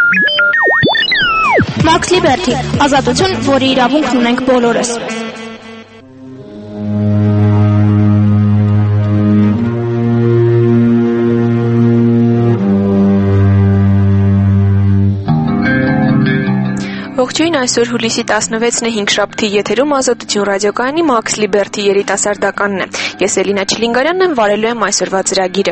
Մաքս Լիբերթի, ազատություն, որի իրավունքն ունենք բոլորս։ Ողջույն, այսօր հուլիսի 16-ն է 5 շաբթի եթերում Ազատություն ռադիոկայանի Մաքս Լիբերթի երիտասարդականն է։ Ես Էլինա Չլինգարյանն եմ, վարելու եմ այսօրվա ծրագիրը։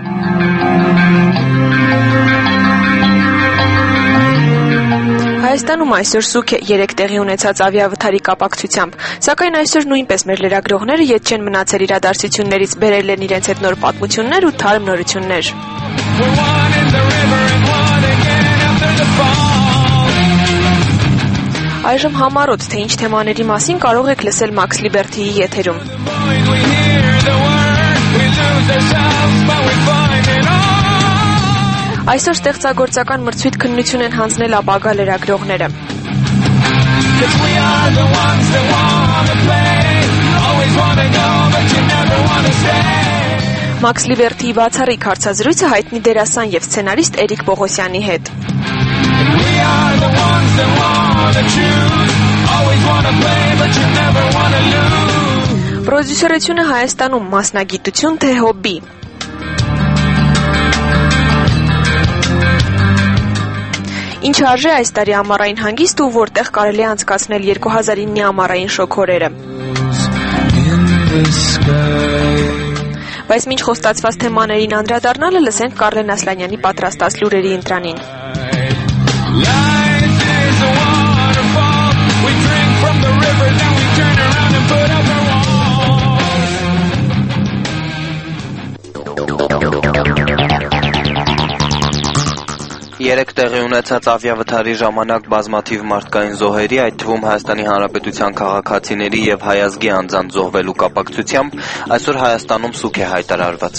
Հայաստանում այսօր սուք է 3 տեղի ունեցած ավիավթարի կապակցությամբ, սակայն այսօր նույնպես մեր լրագրողները ետ չեն մնացել իրադարձություններից, բերել են իրենց հետ նոր պատմություններ ու թարմ նորություններ։ Այժմ համառոտ, թե ինչ թեմաների մասին կարող եք լսել Մաքս Լիբերթիի եթերում։ Այսօր ստեղծագործական մրցույթ քննություն են հանձնել ապագա լրագրողները։ Մաքս Լիբերթիի բացառիկ հարցազրույցը հայտնի դերասան եւ սցենարիստ Էրիկ Պողոսյանի հետ։ Պրոդյուսերությունը Հայաստանում մասնագիտություն թե հոբբի։ Ինչ արժե այս տարի ամառային հանգիստ ու որտեղ կարելի է անցկացնել 2009-ի ամառային շոկորերը։ Բայց մինչ խոստացված թեմաներին անդրադառնալը լսենք Կարլեն Ասլանյանի պատրաստած լուրերի ընտրանին։ Երեք տեղի ունեցած ավիավթարի ժամանակ բազմաթիվ մարդկային զոհերի, այդ թվում Հայաստանի Հանրապետության քաղաքացիների եւ հայազգի անձանց զոհվելու կապակցությամբ այսօր Հայաստանում սուք է հայտարարված։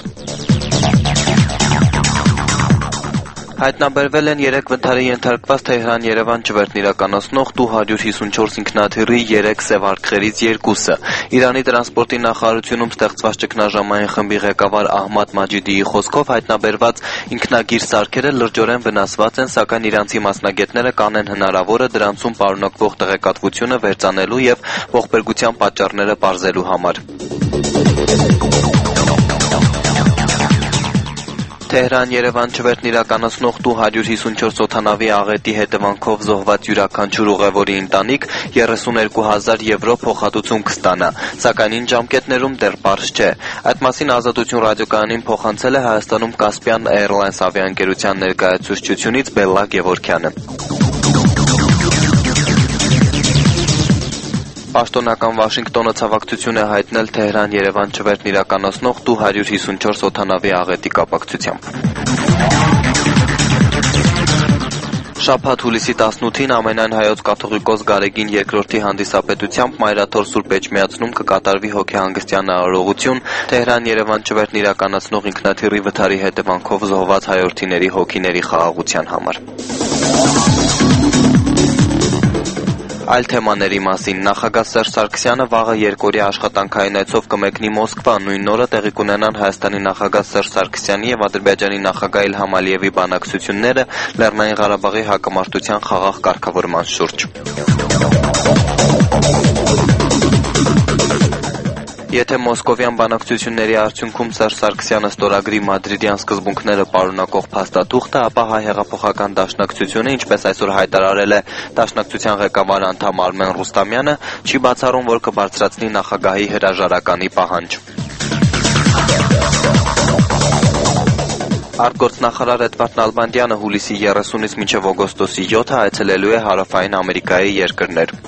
Հայտնաբերվել են 3 վթարի ենթարկված Թեհրան-Երևան ճվերտն իրականացնող Tu-154 ինքնաթիռի 3 սևարգխերից 2-ը։ Իրանի տրանսպորտի նախարարությունում ստեղծված ճգնաժամային խմբի ղեկավար Ահմադ Մաջիդիի խոսքով հայտնաբերված ինքնագիր սարքերը լրջորեն վնասված են, սակայն իրանցի մասնագետները կանեն հնարավորը դրանցում պարունակվող տեղեկատվությունը վերծանելու եւ ողբերգության պատճառները պարզելու համար։ Թեհրան-Երևան ճվերտն իրականացնող Tu-154 օդանավի աղետի հետևանքով զոհված յուրաքանչյուր ուղևորի ընտանիք 32,000 եվրո փոխհատուցում կստանա, սակայն ինչ ժամկետներում դեռ պարզ չէ։ Այդ մասին Ազատություն ռադիոկայանին փոխանցել է Հայաստանում Caspian Airlines ավիաընկերության ներկայացուցչությունից Բելլա Գևորգյանը։ Պաշտոնական Վաշինգտոնը ցավակցություն է հայտնել Թեհրան-Երևան ճվերտն իրականացնող Tu-154 օդանավի աղետի կապակցությամբ։ Շաբաթ հուլիսի 18-ին ամենայն հայոց կաթողիկոս Գարեգին II-ի հանդիսապետությամբ Մայրաթոր Սուրբ Էջմիածնում կկատարվի հոգեհանգստյան արարողություն Թեհրան-Երևան ճվերտն իրականացնող ինքնաթիռի վթարի հետևանքով զոհված հայրենիների հոգիների խաղաղության համար։ Այլ թեմաների մասին նախագահ Սերժ Սարգսյանը վաղը երկօրյա աշխատանքային այցով կմեկնի Մոսկվա, նույն օրը տեղի կունենան Հայաստանի նախագահ Սերժ Սարգսյանի եւ Ադրբեջանի նախագահ Իլհամ Ալիևի բանակցությունները Լեռնային Ղարաբաղի հակամարտության խաղաղ կարգավորման շուրջ։ Եթե մոսկովյան բանակցությունների արդյունքում Սերժ Սարգսյանը ստորագրի մադրիդյան սկզբունքները պարունակող փաստաթուղթը, ապա Հայ հեղափոխական դաշնակցությունը, ինչպես այսօր հայտարարել է դաշնակցության ղեկավար անդամ Արմեն Ռուստամյանը, չի բացառում, որ կբարձրացնի նախագահի հրաժարականի պահանջ։ Արտգործնախարար Էդվարդ Նալբանդյանը հուլիսի 30-ից մինչև օգոստոսի 7-ը այցելելու է Հարավային Ամերիկայի երկրներ։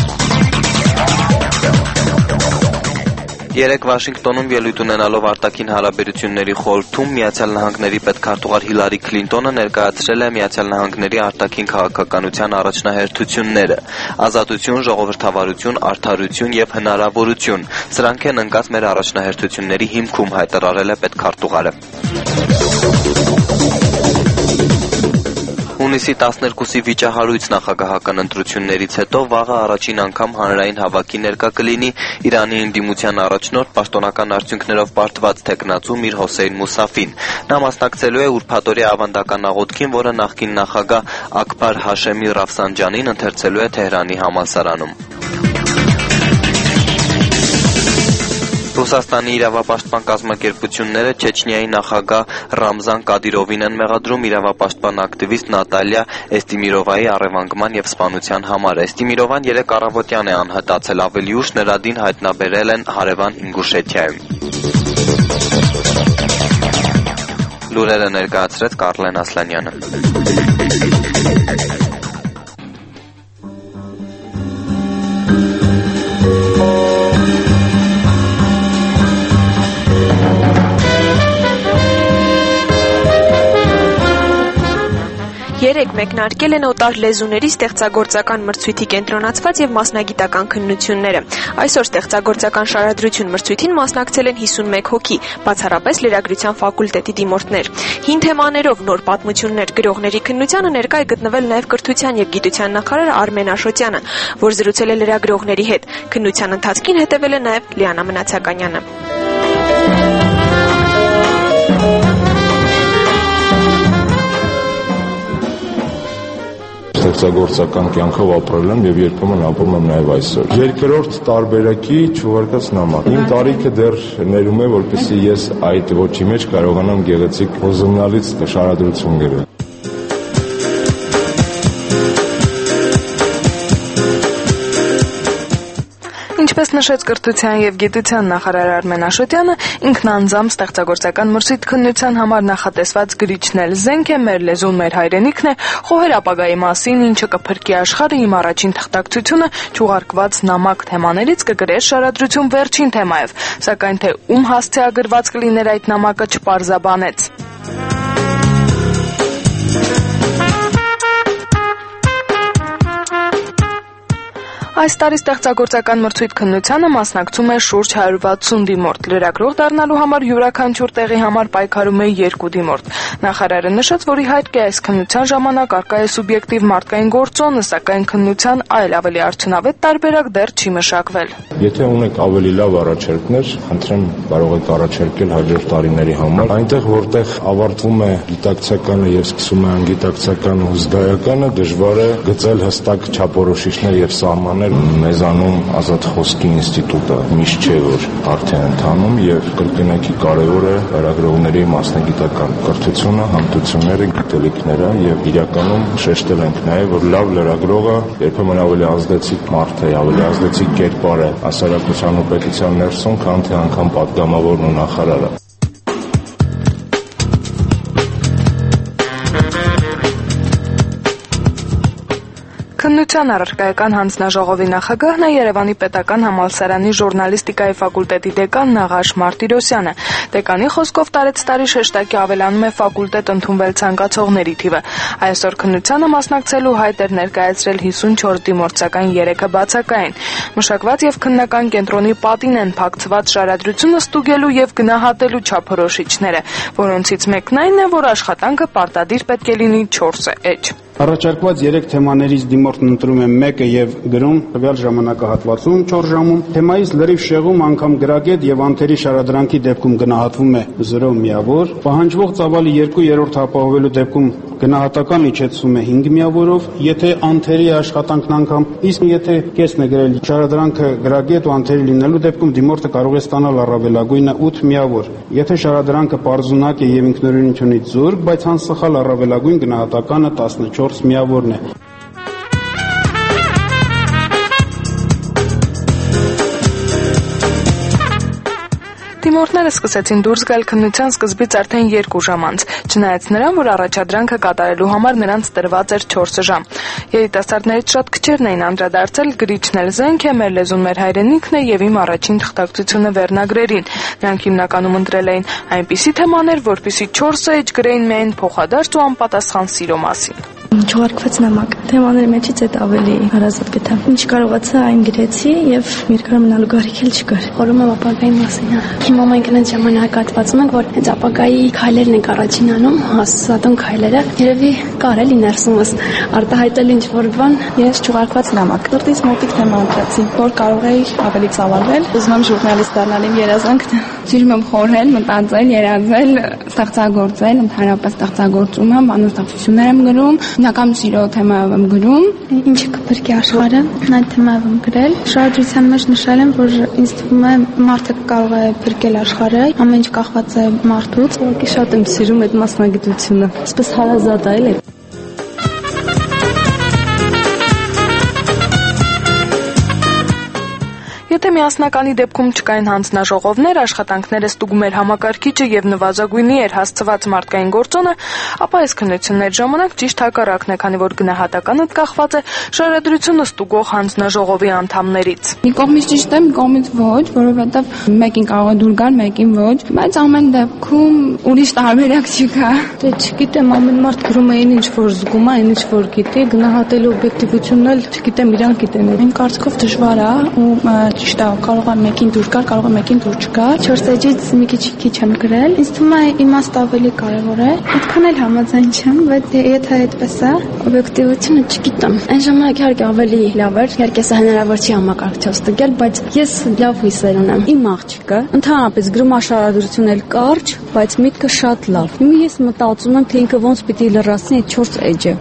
Երեկ Վաշինգտոնում ելույթ ունենալով արտաքին հարաբերությունների խորհրդում Միացյալ Նահանգների պետքարտուղար Հիլարի Քլինտոնը ներկայացրել է Միացյալ Նահանգների արտաքին քաղաքականության առաջնահերթությունները՝ ազատություն, ժողովրդավարություն, արդարություն եւ հնարավորություն։ Սրանք են ընկած մեր առաջնահերթությունների հիմքում, հայտարարել է պետքարտուղարը։ Հունիսի 12-ի վիճահարույց նախագահական ընտրություններից հետո վաղը առաջին անգամ հանրային հավաքի ներկա կլինի Իրանի ընդդիմության առաջնորդ պաշտոնական արդյունքներով պարտված թեկնածու Միր Հոսեյն Մուսաֆին։ Նա մասնակցելու է ուրբաթօրյա ավանդական աղոթքին, որը նախկին նախագահ Աքբար Հաշեմի Ռաֆսանջանին ընթերցելու է Թեհրանի համալսարանում։ Ռուսաստանի իրավապաշտպան կազմակերպությունները Չեչնիայի նախագահ Ռամզան Կադիրովին են մեղադրում իրավապաշտպան ակտիվիստ Նատալիա Էստիմիրովայի առևանգման եւ սպանության համար։ Էստիմիրովան 3 առավոտյան է անհետացել, ավելի ուշ նրա դին հայտնաբերել են հարևան Ինգուշեթիայում։ Լուրերը ներկայացրեց Կարլեն Ասլանյանը։ Երեկ մեկնարկել են օտար լեզուների ստեղծագործական մրցույթի կենտրոնացված եւ մասնագիտական քննությունները։ Այսօր ստեղծագործական շարադրություն մրցույթին մասնակցել են 51 հոգի, բացառապես լրագրության ֆակուլտետի դիմորդներ։ Հին թեմաներով նոր պատմություններ գրողների քննությանը ներկա է գտնվել նաեւ կրթության եւ գիտության նախարար Արմեն Աշոտյանը, որ զրուցել է լրագրողների հետ։ Քննության ընթացքին հետևել է նաեւ Լիանա Մնացականյանը։ Ստեղծագործական կյանքով ապրել եմ եւ երբեմն ապրում եմ նաեւ այսօր։ Երկրորդ տարբերակի չուղարկած նամակ։ Իմ տարիքը դեռ ներում է, որպեսզի ես այդ ոչի մեջ կարողանամ գեղեցիկ ոզնալից շարադրություն գրել։ Ինչպես նշեց կրթության եւ գիտության նախարար Արմեն Աշոտյանը, ինքն անձամբ ստեղծագործական մրցույթ քննության համար նախատեսված գրիչն էլ զենք է, մեր լեզուն մեր հայրենիքն է, խոհեր ապագայի մասին, ինչը կփրկի աշխարհը, իմ առաջին թղթակցությունը չուղարկված նամակ թեմաներից կգրես շարադրություն վերջին թեմայով, սակայն թե ում հասցեագրված կլիներ այդ նամակը չպարզաբանեց։ Այս տարի ստեղծագործական մրցույթ քննությանը մասնակցում է շուրջ 160 դիմորդ։ Լրագրող դառնալու համար յուրաքանչյուր տեղի համար պայքարում է 2 դիմորդ։ Նախարարը նշեց, որ իհարկե այս քննության ժամանակ առկա է սուբյեկտիվ մարդկային գործոնը, սակայն քննության այլ ավելի արդյունավետ տարբերակ դեռ չի մշակվել։ Եթե ունեք ավելի լավ առաջարկներ, խնդրեմ կարող եք առաջարկել հաջորդ տարիների համար։ Այնտեղ, որտեղ ավարտվում է գիտակցականը եւ սկսում է անգիտակցական ու զգայականը, դժվար է գծել հստակ չափորոշիչներ եւ սահմաններ։ Մեզանում ազատ խոսքի ինստիտուտը միշտ չէ, որ արդեն ընթանում եւ կրկնակի կարեւոր է լրագրողների մասնագիտական կրթությունը, հմտությունները, գիտելիքները եւ իրականում շեշտել ենք նաեւ, որ լավ լրագրողը երբեմն ավելի ազդեցիկ մարդ է, ավելի ազդեցիկ կերպար է հասարակության ու պետության ներսում, քան թե անգամ պատգամավորն ու նախարարը։ Քննության առարկայական հանձնաժողովի նախագահն է Երևանի պետական համալսարանի ժուրնալիստիկայի ֆակուլտետի դեկան Նաղաշ Մարտիրոսյանը։ Դեկանի խոսքով տարեցտարի շեշտակի ավելանում է ֆակուլտետ ընդունվել ցանկացողների թիվը։ Այսօր քննությանը մասնակցելու հայտ էր ներկայացրել 54 դիմորդ, սակայն 3-ը բացակային։ Մշակված եւ քննական կենտրոնի պատին են փակցված շարադրությունը ստուգելու եւ գնահատելու չափորոշիչները, որոնցից մեկն այն է, որ աշխատանքը պարտադիր պետք է լինի 4 էջ։ Առաջարկված 3 թեմաներից դիմորդն ընտրում է մեկը եւ գրում տվյալ ժամանակահատվածում 4 ժամում։ Թեմայից լրիվ շեղում անգամ գրագետ եւ անթերի շարադրանքի դեպքում գնահատվում է 0 միավոր։ Պահանջվող ծավալի 2/3 ապահովելու դեպքում գնահատական իջեցվում է 5 միավորով, եթե անթերի աշխատանքն անգամ, իսկ եթե կեսն է գրել շարադրանքը գրագետ ու անթերի լինելու դեպքում դիմորդը կարող է ստանալ առավելագույնը 8 միավոր։ Եթե շարադրանքը պարզունակ է եւ ինքնուրույնությունից զուրկ, բայց անսխալ առավելագույն գնահատականը 14 միավորն է։ Դիմորդները սկսեցին դուրս գալ քննության սկզբից արդեն 2 ժամ անց, չնայած նրան, որ առաջադրանքը կատարելու համար նրանց տրված էր 4 ժամ։ Երիտասարդներից շատ քչերն էին անդրադարձել գրիչն էլ զենք է, մեր լեզուն մեր հայրենիքն է եւ իմ առաջին թղթակցությունը վերնագրերին։ Նրանք հիմնականում ընտրել էին այնպիսի թեմաներ, որպիսի 4 էջ գրեին միայն փոխադարձ ու անպատասխան սիրո մասին։ Չուղարկված նամակ։ Թեմաների մեջից այդ ավելի հարազատ գտա։ Ինչ կարողացա այն գրեցի եւ երկար մնալու կարիք էլ չկար։ Խորում եմ ապագայի մասին։ Հիմա մենք այնց ժամանակ հատվածում ենք, որ հենց ապագայի քայլերն ենք առաջին անում, հաստատուն քայլերը։ Երևի կար էլի ներսումս արտահայտել ինչ-որ բան։ Ես չուղարկված նամակ։ Դրտից մոտիկ թեմա ընտրեցի, որ կարող էի ավելի ծավալվել։ Ուզում եմ ժուրնալիստ դառնալ, իմ երազանքն է։ Սիրում եմ խորհել, մտածել, երազել, ստեղծագործել, ընդհանրապես ստեղծագործում եմ, անաստեղծություններ եմ գրում, հիմնական սիրո թեմայով եմ գրում։ Ինչը կփրկի աշխարհը, այդ թեմայով եմ գրել։ Շարադրության մեջ նշել եմ, որ ինձ թվում է մարդը կարող է փրկել աշխարհը, ամեն ինչ կախված է մարդուց։ Ուղղակի շատ եմ սիրում այդ մասնագիտությունը։ Այսպես հարազատ է, էլի։ Եթե միասնականի դեպքում չկային հանձնաժողովներ, աշխատանքները ստուգում էր համակարգիչը եւ նվազագույնի էր հասցված մարդկային գործոնը, ապա այս քննությունների ժամանակ ճիշտ հակառակն է, քանի որ գնահատականը կախված է շարադրությունը ստուգող հանձնաժողովի անդամներից։ Մի կողմից ճիշտ է, մի կողմից ոչ, որովհետեւ մեկին կարող է դուր գալ, մեկին ոչ, բայց ամեն դեպքում ուրիշ տարբերակ չկա։ Դե չգիտեմ, ամեն մարդ գրում է ինչ որ զգում է, ինչ որ գիտի, գնահատելու օբյեկտիվությունն էլ չգիտեմ, իրանք գիտեն։ Իմ կարծիքով դժվար է ու ճիշտ է, կարող է մեկին դուր գալ, կարող է մեկին դուր չգալ։ 4 էջից մի քիչ եմ գրել։ Ինձ թվում է իմաստը ավելի կարևոր է։ Այդքան էլ համաձայն չեմ, բայց եթե այդպես է, օբյեկտիվությունը չգիտեմ։ Այն ժամանակ իհարկե ավելի լավ էր, իհարկե սա հնարավոր չի համակարգչով ստուգել, բայց ես լավ հույսեր ունեմ։ Իմ աղջիկը ընդհանրապես գրումաշարադրություն էլ կարճ, բայց միտքը շատ լավ։ Հիմա ես մտածում եմ, թե ինքը ոնց պիտի լրացնի այդ 4 էջը։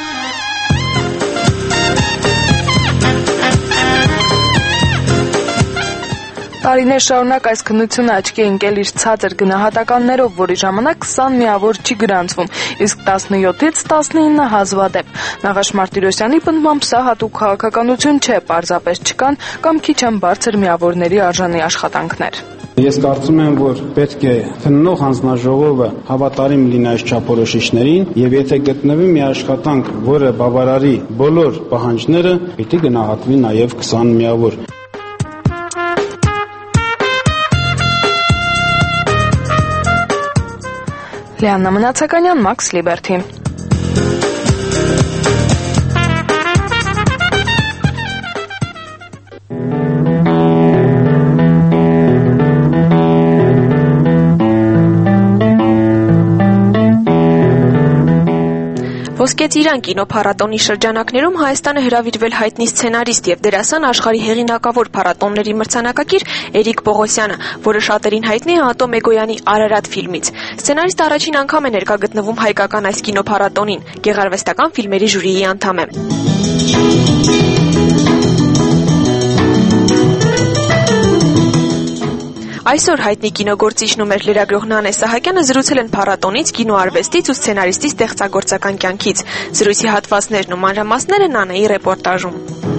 Տարիներ շարունակ այս քննությունը աչքի է ընկել իր ցածր գնահատականներով, որի ժամանակ 20 միավոր չի գրանցվում, իսկ 17-ից 19 հազվադեպ։ Նաղաշ Մարտիրոսյանի պնդմամբ սա հատուկ քաղաքականություն չէ, պարզապես չկան կամ քիչ են բարձր միավորների արժանի աշխատանքներ։ Ես կարծում եմ, որ պետք է քննող հանձնաժողովը հավատարիմ լինի այս չափորոշիչներին եւ եթե գտնվի մի աշխատանք, որը բավարարի բոլոր պահանջները, պիտի գնահատվի նաեւ 20 միավոր։ Լիաննա Մնացականյան, Max Liberty։ Ոսկե ծիրան կինոփառատոնի շրջանակներում Հայաստանը հրավիրվել հայտնի սցենարիստ եւ դերասան աշխարհի հեղինակավոր փառատոնների մրցանակակիր Էրիկ Պողոսյանը, որը շատերին հայտնի է Ատոմ Էգոյանի Արարատ ֆիլմից։ Սցենարիստը առաջին անգամ է ներկա գտնվում հայկական այս կինոփառատոնին, գեղարվեստական ֆիլմերի ժյուրիի անդամ է։ Այսօր հայտնի կինոգործիչն ու մեր լրագրող Նանե Սահակյանը զրուցել են փառատոնից, կինոարվեստից ու սցենարիստի ստեղծագործական կյանքից։ Զրույցի հատվածներն ու մանրամասները Նանեի ռեպորտաժում։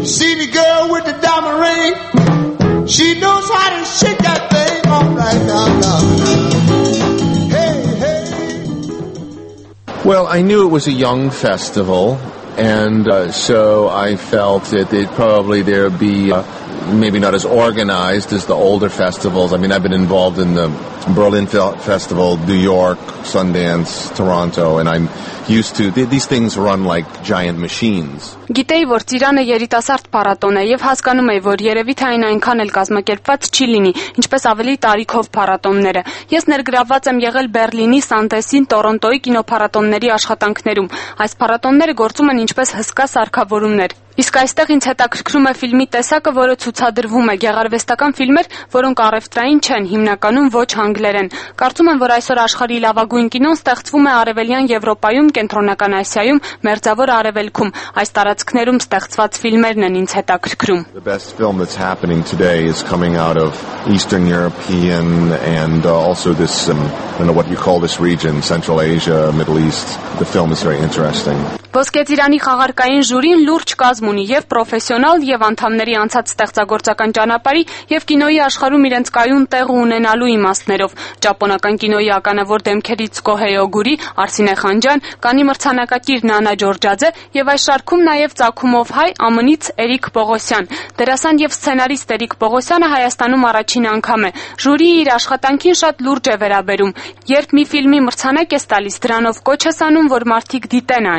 Well, I knew it was a young festival, and so I felt that there'd be maybe not as organized as the older festivals. I mean, I've been involved in the Berlin Festival, New York, Sundance, Toronto, and I'm used to these things run like giant machines. Գիտեի, որ Ծիրանը երիտասարդ փառատոն է եւ հասկանում էի, որ երևի թե այն այնքան էլ կազմակերպված չի լինի, ինչպես ավելի տարիքով փառատոնները։ Ես ներգրավված եմ եղել Բերլինի, Սանդենսի, Տորոնտոյի կինոփառատոնների աշխատանքներում։ Այս փառատոնները գործում են ինչպես հսկա սարքավորումներ։ Իսկ այստեղ ինձ հետաքրքրում է ֆիլմի տեսակը, որը ցուցադրվում է, գեղարվեստական ֆիլմեր, որոնք առևտրային չեն, հիմնականում ոչ անգլերեն։ Կարծում եմ, որ այսօր աշխարհի լավագույն կինոն ստեղծվում է Արևելյան Եվրոպայում, Կենտրոնական Ասիայում, Մերձավոր Արևելքում։ Այս տարածքներում ստեղծված ֆիլմերն են ինձ հետաքրքրում։ The best film that's happening today is coming out of Eastern European and also this I don't know what you call this region, Central Asia, Middle East. The film is very interesting. Ոսկե Ծիրանի խաղարկային ժյուրին լուրջ կազմ ունի եւ պրոֆեսիոնալ եւ անդամների անցած ստեղծագործական ճանապարհի եւ կինոյի աշխարհում իրենց կայուն տեղ ունենալու իմաստներով։ Ճապոնական կինոյի ականավոր դեմքերից Կոհեյ Օգուրի, Արսինե Խանջյան, կանի մրցանակակիր Նանա Ջորջաձե եւ այս շարքում նաեւ ծագումով հայ ԱՄՆ-ից Էրիկ Պողոսյան։ Դերասան եւ սցենարիստ Էրիկ Պողոսյանը Հայաստանում առաջին անգամ է։ Ժյուրիը իր աշխատանքին շատ լուրջ է վերաբերում։ Երբ մի ֆիլմի մրցանակ ես տալիս, դրանով կոչ ես անում, որ մարդիկ դիտեն այն։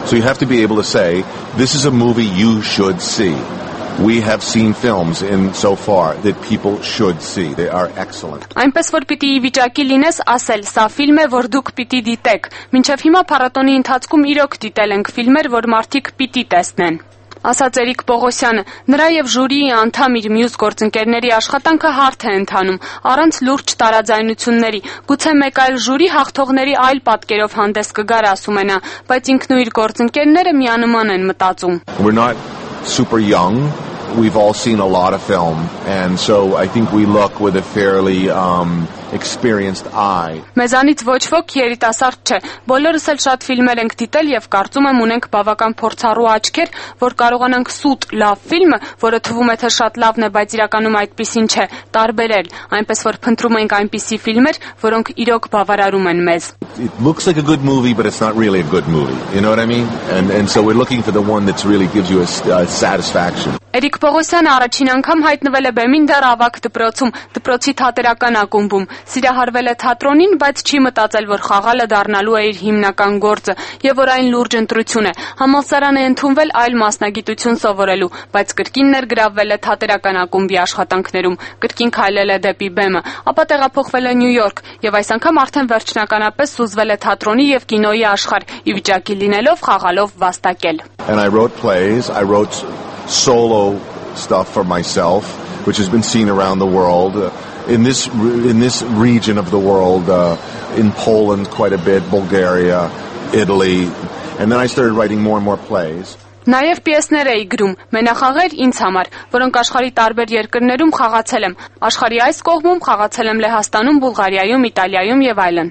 So you have to be able to say, this is a movie you should see. We have seen films in so far that people should see. They are excellent. Այնպես որ պիտի ի վիճակի լինես ասել, սա ֆիլմ է, որ դուք պիտի դիտեք։ Մինչև հիմա փառատոնի ընթացքում իրոք դիտել ենք ֆիլմեր, որ մարդիկ պիտի տեսնեն։ Ասաց Էրիկ Պողոսյանը, նրա եւ ժյուրիի անդամ իր մյուս գործընկերների աշխատանքը հարթ է ընթանում, առանց լուրջ տարաձայնությունների։ Գուցե մեկ այլ ժյուրի հաղթողների այլ պատկերով հանդես կգար, ասում է նա, բայց ինքն ու իր գործընկերները միանման են մտածում։ We're not super young. We've all seen a lot of film, and so I think we look with a fairly experienced eye. Մեզանից ոչ ոք երիտասարդ չէ։ Բոլորս էլ շատ ֆիլմեր ենք դիտել եւ կարծում եմ ունենք բավական փորձառու աչքեր, որ կարողանանք սուտ լավ ֆիլմը, որը թվում է թե շատ լավն է, բայց իրականում այդպիսին չէ, տարբերել, այնպես որ փնտրում ենք այնպիսի ֆիլմեր, որոնք իրոք բավարարում են մեզ։ It looks like a good movie, but it's not really a good movie. You know what I mean? And so we're looking for the one that really gives you a satisfaction. Էրիկ Պողոսյանը առաջին անգամ հայտնվել է բեմին դեռ ավագ դպրոցում, դպրոցի թատերական ակումբում։ Սիրահարվել է թատրոնին, բայց չի մտածել, որ խաղալը դառնալու է իր հիմնական գործը եւ որ այն լուրջ ընտրություն է։ Համալսարան է ընդունվել այլ մասնագիտություն սովորելու, բայց կրկին ներգրավվել է թատերական ակումբի աշխատանքներում, կրկին քայլել է դեպի բեմը, ապա տեղափոխվել է Նյու Յորք եւ այս անգամ արդեն վերջնականապես սուզվել է թատրոնի եւ կինոյի աշխարհ, ի վիճակի լինելով խաղալով վաստակել։ And I wrote plays, I wrote solo stuff for myself, which has been seen around the world. In this region of the world, in Poland quite a bit, Bulgaria, Italy, and then I started writing more and more plays. Նաև պիեսներ էի գրում, մենախաղեր ինձ համար, որոնք աշխարհի տարբեր երկրներում խաղացել եմ։ Աշխարհի այս կողմում խաղացել եմ Լեհաստանում, Բուլղարիայում, Իտալիայում եւ այլն։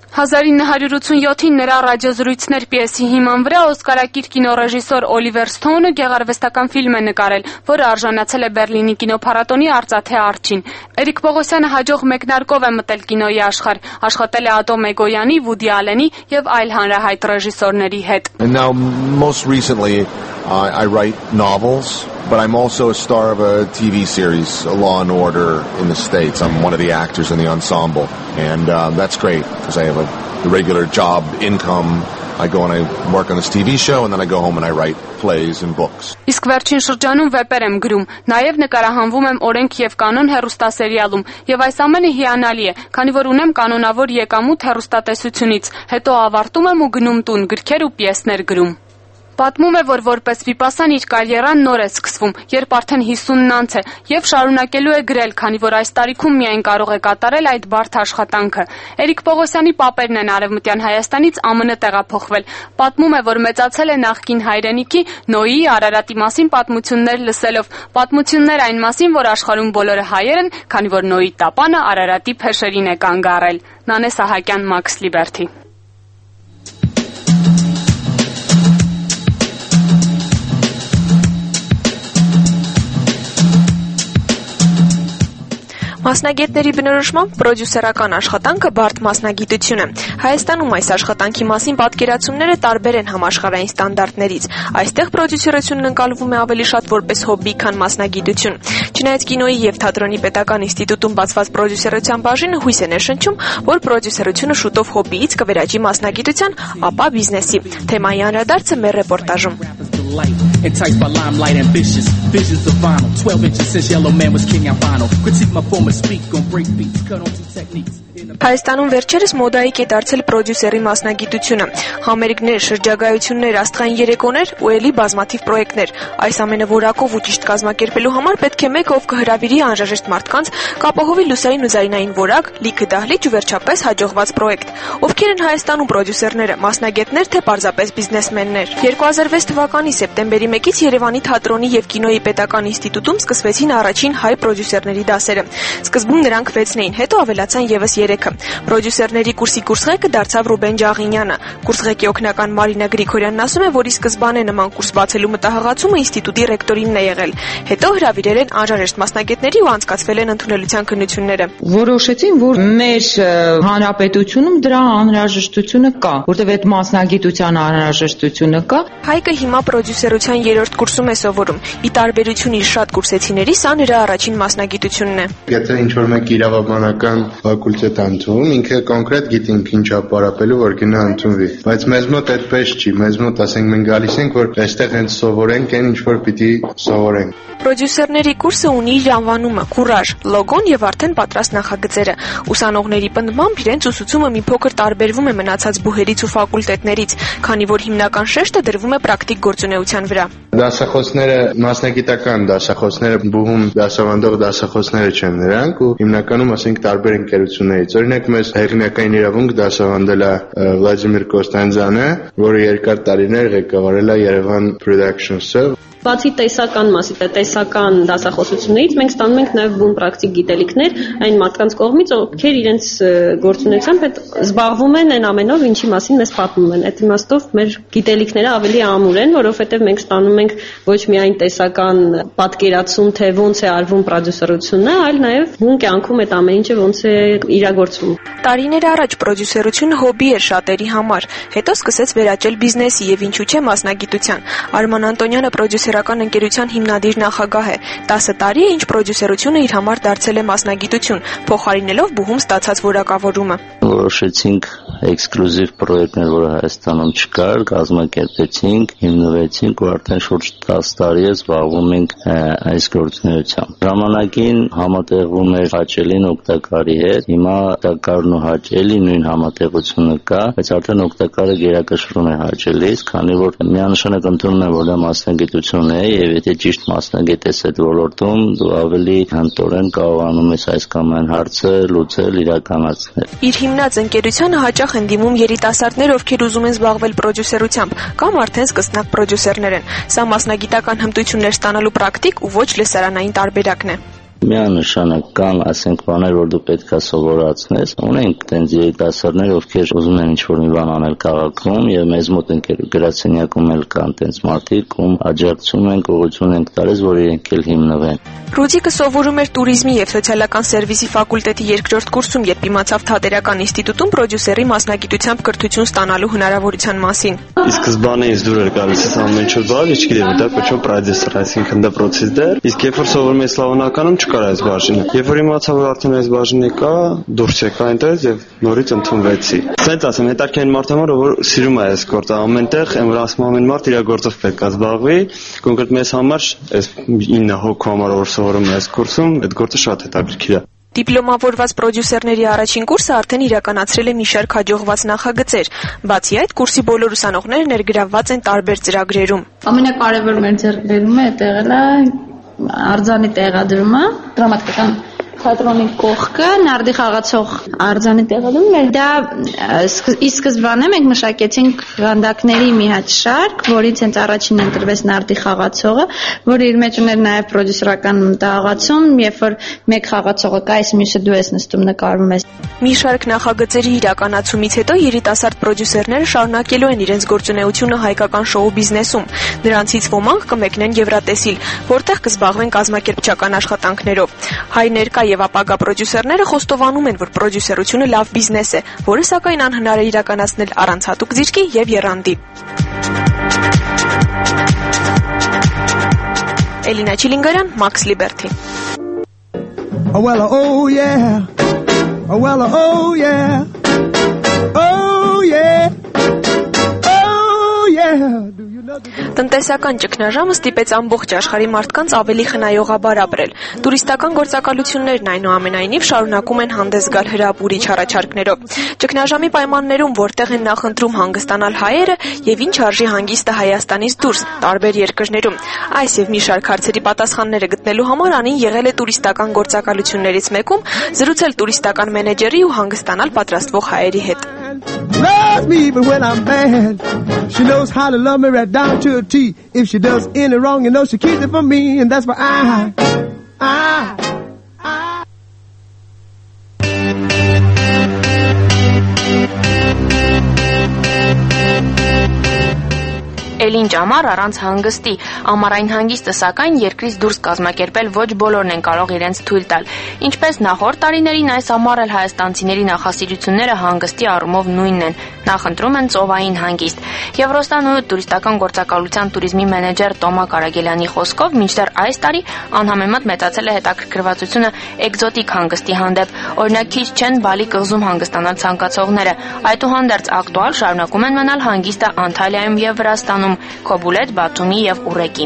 1987-ին նրա ռադիոզրույցներ պիեսի հիման վրա օսկարակիր կինոռեժիսոր Օլիվեր Սթոունը գեղարվեստական ֆիլմ է նկարել, որը արժանացել է Բերլինի կինոփառատոնի արծաթե արջին։ Էրիկ Պողոսյանը հաջող մեկնարկով է մտել կինոյի աշխարհ, աշխատել է Ատոմ Էգոյանի, Վուդի Ալենի եւ այլ հանրահայտ ռեժիսորների հետ։ And now most recently I write novels, but I'm also a star of a TV series, Law and Order in the States. I'm one of the actors in the ensemble, and that's great because I have a regular job income. I go and I work on this TV show, and then I go home and I write plays and books. Իսկ վերջին շրջանում վեպեր եմ գրում, նաև նկարահանվում եմ Օրենք եւ կանոն հեռուստասերիալում, եւ այս ամենը հիանալի է, քանի որ ունեմ կանոնավոր եկամուտ հեռուստատեսությունից, հետո ավարտում եմ ու գնում տուն գրքեր ու պիեսներ գրում։ Պատմում է, որ որպես վիպասան իր կարիերան նոր է սկսվում, երբ արդեն 50-ն անց է, եւ շարունակելու է գրել, քանի որ այս տարիքում միայն կարող է կատարել այդ բարդ աշխատանքը։ Էրիկ Պողոսյանի պապերն են Արևմտյան Հայաստանից ԱՄՆ տեղափոխվել։ Պատմում է, որ մեծացել է նախկին հայրենիքի Նոյի, Արարատի մասին պատմություններ լսելով, պատմություններ այն մասին, որ աշխարհում բոլորը հայեր են, քանի որ Նոյի տապանը Արարատի փեշերին է կանգ առել։ Նանե Սահակյան, Max Liberty։ Մասնագետների բնորոշմամբ պրոդյուսերական աշխատանքը բարդ մասնագիտություն է։ Հայաստանում այս աշխատանքի մասին պատկերացումները տարբեր են համաշխարհային ստանդարտներից։ Այստեղ պրոդյուսերությունն ընկալվում է ավելի շատ որպես հոբբի, քան մասնագիտություն։ Չնայած կինոյի եւ թատրոնի պետական ինստիտուտում բացված պրոդյուսերության բաժինը հույս է ներշնչում, որ պրոդյուսերությունը շուտով հոբբիից կվերաճի մասնագիտության, ապա բիզնեսի։ Թեմայի անդրադարձը մեր ռեպորտաժում։ Enticed by limelight, ambitious visions of vinyl. 12 inches since Yellow Man was king albino. Critique my former speak on break beats, cut on two techniques. Հայաստանում վերջերս մոդայիկ է դարձել պրոդյուսերի մասնագիտությունը։ Համերգներ, շրջագայություններ, աստղային երեկոներ ու ելի բազմաթիվ պրոյեկտներ։ Այս ամենը որակով ու ճիշտ կազմակերպելու համար պետք է մեկը, ով կհրավիրի անհրաժեշտ մարդկանց, կապահովի լուսային ու ձայնային որակ, լիքը դահլիճ ու վերջապես հաջողված պրոյեկտ։ Ովքեր են Հայաստանում պրոդյուսերները, մասնագետներ թե պարզապես բիզնեսմեններ։ 2006 թվականի սեպտեմբերի 1-ից Երևանի թատրոնի եւ կինոյի պետական ինստիտուտում սկսվեցին առաջին հայ պրոդյուսերների դասերը։ Սկզբում նրանք 6-ն էին, հետո ավելացան եւս 3-ը։ Պրոդյուսերների կուրսի կուրսղեկը դարձավ Ռուբեն Ջաղինյանը։ Կուրսղեկի օգնական Մարինա Գրիգորյանն ասում է, որ ի սկզբանե նման կուրս բացելու մտահղացումը ինստիտուտի ռեկտորինն է եղել։ Հետո հրավիրել են անհրաժեշտ մասնագետների ու անցկացվել են ընդունելության քննությունները։ Որոշեցին, որ մեր հանրապետությունում դրա անհրաժեշտությունը կա, որտեղ այդ մասնագիտության անհրաժեշտությունը կա։ Հայկը հիմա պրոդյուսերության 3-րդ կուրսում է սովորում։ Ի տարբերություն իր շատ կուրսեցիների, սա նրա առաջին մասնագիտությունն է։ Եթե ինչ-որ մեկ իրավաբանական ֆակուլտետ հետ ընդունում, ինքը կոնկրետ գիտենք ինչա պարապելու, որ գնա ընդունվի։ Բայց մեզ մոտ այդպես չի, մեզ մոտ ասենք մենք գալիս ենք, որ այստեղ հենց սովորենք այն ինչ որ պիտի սովորենք։ Պրոդյուսերների կուրսը ունի իր անվանումը՝ Կուրաժ, լոգոն եւ արդեն պատրաստ նախագծերը։ Ուսանողների պնդմամբ իրենց ուսուցումը մի փոքր տարբերվում է մնացած բուհերից ու ֆակուլտետներից, քանի որ հիմնական շեշտը դրվում է պրակտիկ գործունեության վրա։ Դասախոսները, մասնագիտական դասախոսները, բուհում դասավանդող դասախոսները չեն նրանք ու հիմնականում ասենք տարբեր ընկերություններից։ Օրինակ մեզ հեղինակային իրավունք դասավանդել է Վլադիմիր Կոստանդյանը, որը երկար տարիներ ղեկավարել է Yerevan Productions-ը։ Բացի տեսական մասի, տեսական դասախոսություններից մենք ստանում ենք նաև բուն պրակտիկ գիտելիքներ այն մարդկանց կողմից, ովքեր իրենց գործունեությամբ հետ զբաղվում են այն ամենով, ինչի մասին մեզ պատմում են։ Այդ իմաստով մեր գիտելիքները ավելի ամուր են, որովհետև մենք ստանում ենք ոչ միայն տեսական պատկերացում, թե ոնց է արվում պրոդյուսերությունը, այլ նաև բուն կյանքում այդ ամեն ինչը ոնց է իրագործվում։ Տարիներ առաջ պրոդյուսերությունը հոբի էր շատերի համար, հետո սկսեց վերաճել բիզնեսի եւ ինչու՞ չէ մասնագիտության։ Արման Անտոնյանը պրոդյուսերական ընկերության հիմնադիր նախագահ է։ 10 տարի է, ինչ պրոդյուսերությունը իր համար դարձել է մասնագիտություն, փոխարինելով բուհում ստացած որակավորումը։ Որոշեցինք էքսկլյուզիվ պրոյեկտներ, որը Հայաստանում չկար, կազմակերպեցինք, հիմնվեցինք ու արդեն շուրջ 10 տարի է զբաղվում ենք այս գործունեությամբ։ Ժամանակին համատեղվում էր հաճելին օգտակարի հետ, հիմա օգտակարն ու հաճելի նույն համատեղությունը կա, բայց արդեն օգտակարը գերակշռում է հաճելից, քանի որ միանշանակ ընդունում են, որ դա մասնագիտություն է եւ եթե ճիշտ մասնագետ ես այդ ոլորտում, դու ավելի հմտորեն կարողանում ես այս կամ այն հարցը լուծել, իրականացնել։ Իր հիմնած ընկերությանը հաճախ են դիմում երիտասարդներ, ովքեր ուզում են զբաղվել պրոդյուսերությամբ կամ արդեն սկսնակ պրոդյուսերներ են։ Սա մասնագիտական հմտություններ ստանալու պրակտիկ ու ոչ լսարանային տարբերակն է։ Միանշանակ կան, ասենք, բաներ, որ դու պետքա սովորացնես։ Ունենք տենց երիտասարդներ, ովքեր ուզում են ինչ-որ մի բան անել քաղաքում եւ մեզ մոտ գրասենյակում էլ կան տենց մարդիկ, ում աջակցում ենք, ուղղություն ենք տալիս, որ իրենք էլ հիմնվեն։ Ռուդիկը սովորում էր տուրիզմի եւ սոցիալական սերվիսի ֆակուլտետի երկրորդ կուրսում, երբ իմացավ Թատերական ինստիտուտում պրոդյուսերի մասնագիտությամբ կրթություն ստանալու հնարավորության մասին։ Իսկ սկզբանե ինձ դուր էր գալիս ամեն ինչ բան, չգիտեմ, դա կոչվում պրոդյուսեր, այսինքն դա պրոցեսներ, իսկ երբ որ սովորում ես Սլավոնականում չկար այս բաժինը։ Երբ որ իմացա, որ արդեն այս բաժինը կա, դուրս եկա այնտեղից եւ նորից ընդունվեցի։ Սենց ասեմ, հետաքրքիր մարդ համար, որ սիրում է այս գործը ամենտեղ, որ ասում ամեն մարդ իր գործով պետք է զբաղվի, կոնկրետ մեզ համար, այս 9 հոգու համար որ սովորում է այս կուրսում, այդ գործը շատ հետաքրքիր է։ Դիպլոմավորված պրոդյուսերների առաջին կուրսը արդեն իրականացրել է մի շարք հաջողված նախագծեր։ Բացի այդ, կուրսի բոլոր ուսանողները ներգրավված են տարբեր ծրագրերում։ Ամենակարևոր մեր ձեռքբերումը է եղել արձանի տեղադրումը, դրամատիկական թատրոնի կողքը, նարդի խաղացող արձանի տեղադրումը։ Դա ի սկզբանե մենք մշակեցինք գանդակների մի հատ շարք, որից հենց առաջին ընտրվեց նարդի խաղացողը, որը իր մեջ ուներ նաև պրոդյուսերական մտահղացում, երբ որ մեկ խաղացողը կա, այս մյուսը դու ես նստում նկարում ես։ Մի շարք նախագծերի իրականացումից հետո երիտասարդ պրոդյուսերները շարունակելու են իրենց գործունեությունը հայկական շոու բիզնեսում։ Նրանցից ոմանք կմեկնեն Եվրատեսիլ, որտեղ կզբաղվեն կազմակերպչական աշխատանքներով։ Հայ ներկա եւ ապագա պրոդյուսերները խոստովանում են, որ պրոդյուսերությունը լավ բիզնես է, որը սակայն անհնար է իրականացնել առանց հատուկ ձիրքի եւ եռանդի։ Էլինա Չիլինգարյան, Max Liberty. Oh well, oh yeah. Oh well, oh yeah. Oh yeah. Oh yeah. Տնտեսական ճգնաժամը ստիպեց ամբողջ աշխարհի մարդկանց ավելի խնայողաբար ապրել։ Տուրիստական գործակալություններն այնուամենայնիվ շարունակում են հանդես գալ հրապուրիչ առաջարկներով։ Ճգնաժամի պայմաններում որտեղ են նախընտրում հանգստանալ հայերը եւ ինչ արժի հանգիստը Հայաստանից դուրս, տարբեր երկրներում։ Այս եւ մի շարք հարցերի պատասխանները գտնելու համար Անին եղել է տուրիստական գործակալություններից մեկում զրուցել տուրիստական մենեջերի ու հանգստանալ պատրաստվող հայերի հետ։ Loves me even when I'm mad. She knows how to love me right down to a T. If she does any wrong, you know she keeps it from me, and that's why I. Էլին ճամար առանց հանգստի։ Ամառային հանգիստը սակայն երկրից դուրս կազմակերպել ոչ բոլորն են կարող իրենց թույլ տալ։ Ինչպես նախորդ տարիներին, այս ամառ էլ հայաստանցիների նախասիրությունները հանգստի առումով նույնն են։ Նախընտրում են ծովային հանգիստ։ Եվրոստան տուրիստական գործակալության туриզմի մենեջեր Տոմա Կարագելյանի խոսքով, մինչդեռ այս տարի անհամեմատ մեծացել է հետաքրքրվածությունը էկզոտիկ հանգստի հանդեպ։ Օրինակ, քիչ չեն Բալի կղզում հանգստանալ ցանկացողները։ Այդուհանդերձ ակտուալ շարունակում են մնալ հանգիստը Անտալիայում եւ Վրաստանում, Քոբուլետ, Բաթումի եւ Ուրեկի։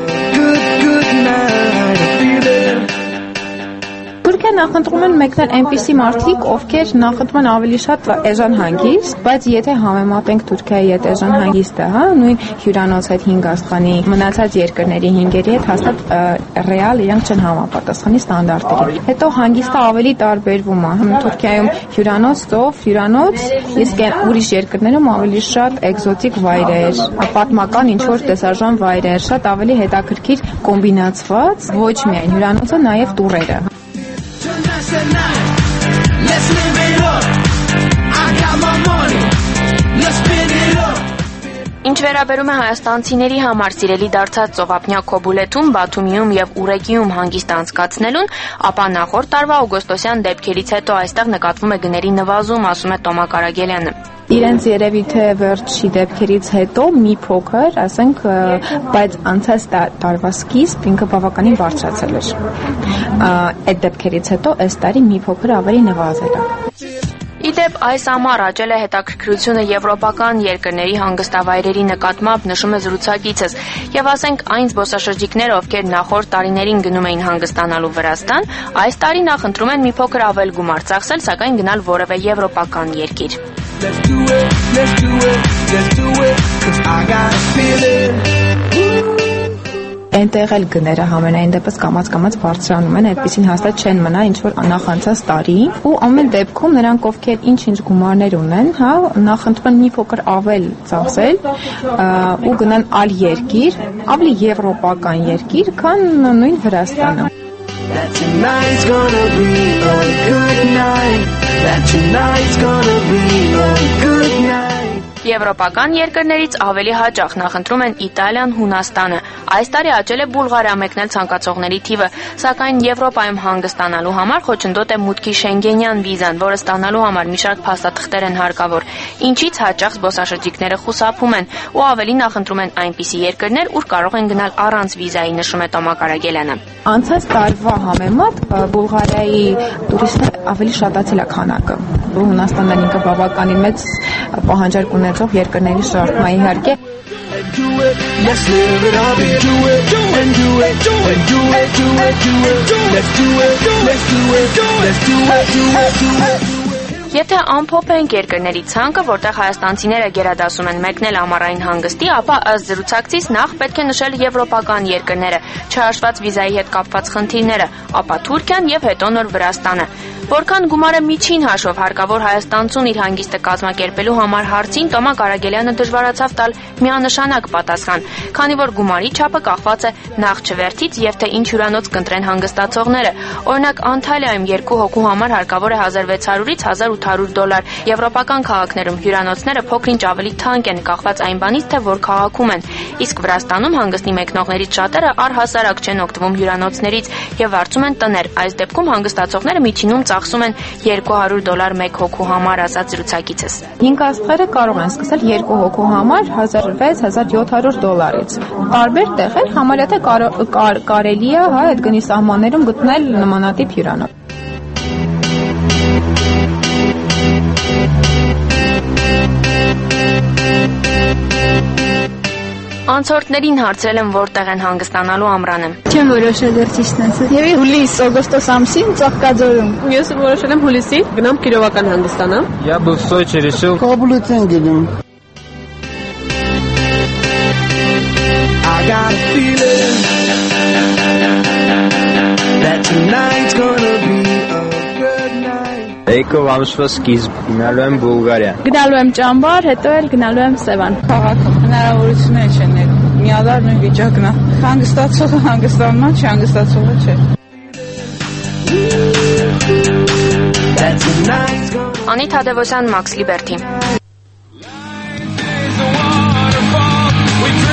Թուրքիա նախընտրում են մեկնել այնպիսի մարդիկ, ովքեր նախընտրում են ավելի շատ էժան հանգիստ, բայց եթե համեմատենք Թուրքիայի հետ էժան հանգիստը, նույն հյուրանոց հետ 5 աստղանի մնացած երկրների 5-երի հետ հաստատ ռեալ իրենք չեն համապատասխանի ստանդարտներին։ Հետո հանգիստը ավելի տարբերվում է։ Թուրքիայում հյուրանոց, ծով, հյուրանոց, իսկ ուրիշ երկրներում ավելի շատ էկզոտիկ վայրեր, պատմական ինչ-որ տեսարժան վայրեր, շատ ավելի հետաքրքիր կոմբինացված, ոչ միայն հյուրանոցը, նաև տուրերը։ Ինչ վերաբերում է հայաստանցիների համար սիրելի դարձած ծովափնյա Քոբուլեթում, Բաթումիում եւ Ուրեկիում հանգիստ անցկացնելուն, ապա նախորդ տարվա օգոստոսյան դեպքերից հետո այստեղ նկատվում է գների նվազում, ասում է Տոմա Կարագելյանը։ Իրենց երևի թե վերջի դեպքերից հետո մի փոքր, ասենք, բայց անցած տարվա սկիզբ ինքը բավականին բարձրացել էր։ Այդ դեպքերից հետո այս տարի մի փոքր ավելի նվազել է։ Իդեպ այս ամառ աճել է հետաքրքրությունը եվրոպական երկրների հանգստավայրերի նկատմամբ, նշում է զրուցակիցս, եւ ասենք այն զբոսաշրջիկները, ովքեր նախորդ տարիներին գնում էին հանգստանալու Վրաստան, այս տարի նախընտրում են մի փոքր ավել գումար ծախսել, սակայն գնալ որևէ եվրոպական երկիր։ Let's do it, 'cause I got a feeling. Այնտեղ էլ գները համենայն դեպս կամաց բարձրանում են, այդպեսին հաստատ չեն մնա ինչ որ նախանցած տարի, ու ամեն դեպքում նրանք ովքեր ինչ-ինչ գումարներ ունեն, նախընտրում են մի փոքր ավել ծախսել ու գնան այլ երկիր, ավելի եվրոպական երկիր, քան նույն Վրաստանը։ That tonight's gonna be a good night. That tonight's gonna be a good night. Եվրոպական երկրներից ավելի հաճախ նախընտրում են Իտալիան, Հունաստանը։ Այս տարի աճել է Բուլղարիա մեկնել ցանկացողների թիվը, սակայն Եվրոպայում հանգստանալու համար խոչընդոտ է մուտքի Շենգենյան վիզան, որը ստանալու համար մի շարք փաստաթղթեր են հարկավոր, ինչից հաճախ զբոսաշրջիկները խուսափում են ու ավելի նախընտրում են այնպիսի երկրներ, ուր կարող են գնալ առանց վիզայի, նշում է Տոմա Կարագելյանը։ Անցած տարվա համեմատ Բուլղարիայի տուրիստներ ավելի շատացել է քանակը։ Հունաստանն ինքը բավականին մեծ պահանջարկ ունեցող երկրների շարքն է իհարկե։ Let's live it up and do it and do it and do it, do it, do it. Let's do it, let's do it, let's do it, do it, do it. Եթե ամփոփենք երկրների ցանկը, որտեղ հայաստանցիները գերադասում են մեկնել ամառային հանգստի, ապա ըստ զրուցակցից նախ պետք է նշել եվրոպական երկրները, չհաշված վիզայի հետ կապված խնդիրները, ապա Թուրքիան եւ հետո նոր Վրաստանը։ Որքան գումարը միջին հաշվով հարկավոր հայաստանցուն իր հանգիստը կազմակերպելու համար հարցին Տոմա Կարագելյանը դժվարացավ տալ միանշանակ պատասխան, քանի որ գումարի չափը կախված է նախ չվերթից եւ թե ինչ հյուրանոց կընտրեն հանգստացողները։ Օրինակ Անտալիայում 2 հոգու համար հարկավոր է $1600-ից $1800, եվրոպական քաղաքներում հյուրանոցները փոքրինչ ավելի թանկ են, կախված այն բանից, թե որ քաղաքում են, իսկ Վրաստանում հանգստի մեկնողներից շատերը առհասարակ չեն օգտվում հյուրանոցներից եւ վարձում են տներ։ Այս դեպքում հանգստացողները միջինում ծախսում են $200 մեկ հոգու համար, ասաց զրուցակիցս։ 5 աստղերը կարող են սկսել 2 հոգու համար $1600-1700-ից։ Տարբեր տեղեր համարյա թե կարելի է այդ գնի սահմաններում գտնել նմանատիպ հյուրանոց։ Անցորդներին հարցրել եմ որտեղ են հանգստանալու ամռանը։ Չեմ որոշել դեռ ճիշտն ասած։ Եվ հուլիս, օգոստոս ամսին Ծաղկաձորում։ Ես որոշել եմ հուլիսի, գնամ Կիրովական հանգստանամ։ Я бы в Сочи решил Քոբուլեթ գնում։ I got a feeling that tonight's gonna be a good night. Էկով ամսվա սկիզբ գնալու եմ Բուլղարիա։ Գնալու եմ ճամբար, հետո էլ գնալու եմ Սևան։ Քաղաքում հնարավորություններ չեն ներում։ Միադար նույն վիճակն է։ Հանգստացողը հանգստանում է, չհանգստացողը չէ։ Անի Թադևոսյան, Մաքս Լիբերթի։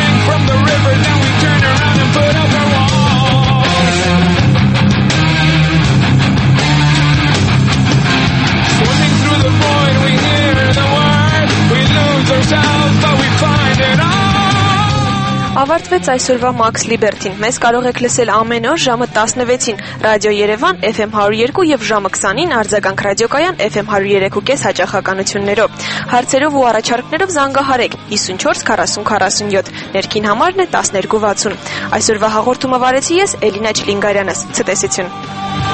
ավարտվեց այսօրվա Max Liberty-ն։ Մեզ կարող եք լսել ամեն օր ժամը 16-ին Ռադիո Երևան FM 102 եւ ժամը 20-ին Արձագանք ռադիոկայան FM 103.5 հաճախականություններով։ Հարցերով ու առաջարկներով զանգահարեք 54 40 47, ներքին համարն է 1260։ Այսօրվա հաղորդումը վարեցի ես Էլինա Չլինգարյանս։ Ցտեսություն։